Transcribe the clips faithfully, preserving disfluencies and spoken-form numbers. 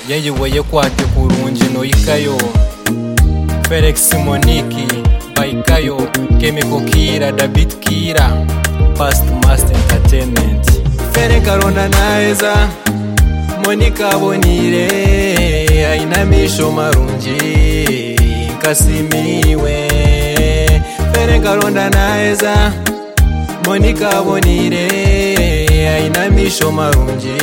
yeyiweye kwate kurungi no ikayo Felix Moniki Baikayo Chemical Kira David Kira Past Master Entertainment Fere Karona naeza Monika Bonire aina misho marungi kasimiwe Fere Karona naeza Monika Bonire aina misho marungi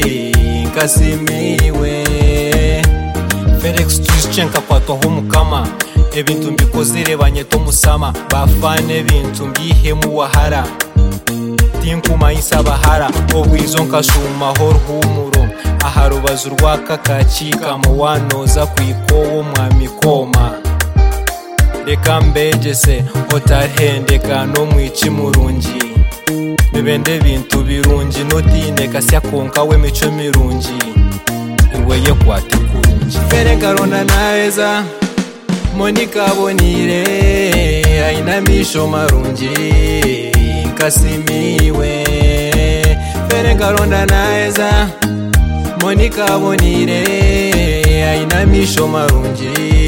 kasimiwe Felix Tuschenka kwato homukama ebintu mbikozere banyeto musama bafane ebintu mbihemu wahara tinkuma isabahara obwizo nkashuma hor humuro aharubazu rwaka kacika mu wanoza kwikowo mwamikoma reka mbegese otarhendeka no mwici murungi bibende bintu birungi notindeka syakonka we mico mirungi iweye kwate kurungi Fere Karona naeza Monika Bonire aina misho marungi kasimiwe Fere Karona naeza Monika Bonire aina misho marungi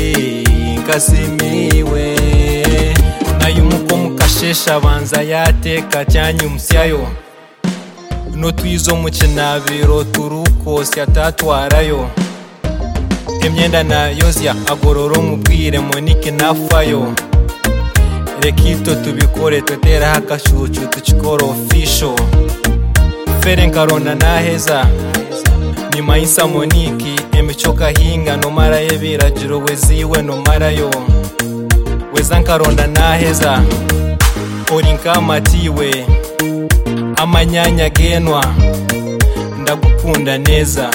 kasimiwe nayumuko mukashesha banza yateka cyanyu musyayo no twizo mu kinabiro turuko syatatwarayo emyenda na yozya agororo mubwire Monike nafayo rekito tubikore twetera hakashucu tukikoro official Fere Karona naheza ni maisa Moniki emichoka hinga no mara yebiragiro weziwe no marayo weza Karona naheza orinka matiwe amanyanya genwa ndagukunda neza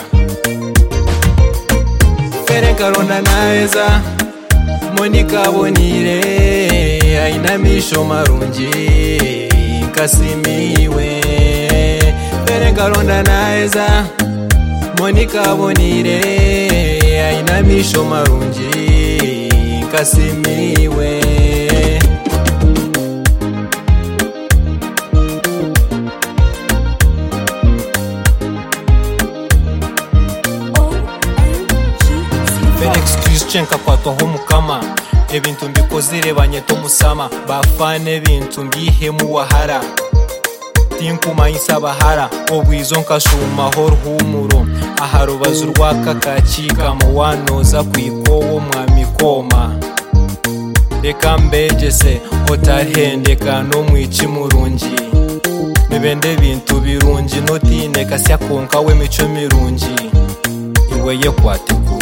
Fere Karona naeza Monika Bonire aina misho marungi kasimiwe Fere Karona naeza Monika Bonire aina misho marungi kasimiwe Felix Tuschenka kwato homukama ebintu mbikozere banyeto musama bafane ebintu mbihemu wahara tinkuma isabahara obwizo nkashuma hor humuro aharubazu rwaka kacika mu wanoza kwikowo mwamikoma reka mbegese otarhendeka no mwici murungi bibende bintu birungi notindeka syakonka we mico mirungi iweye kwate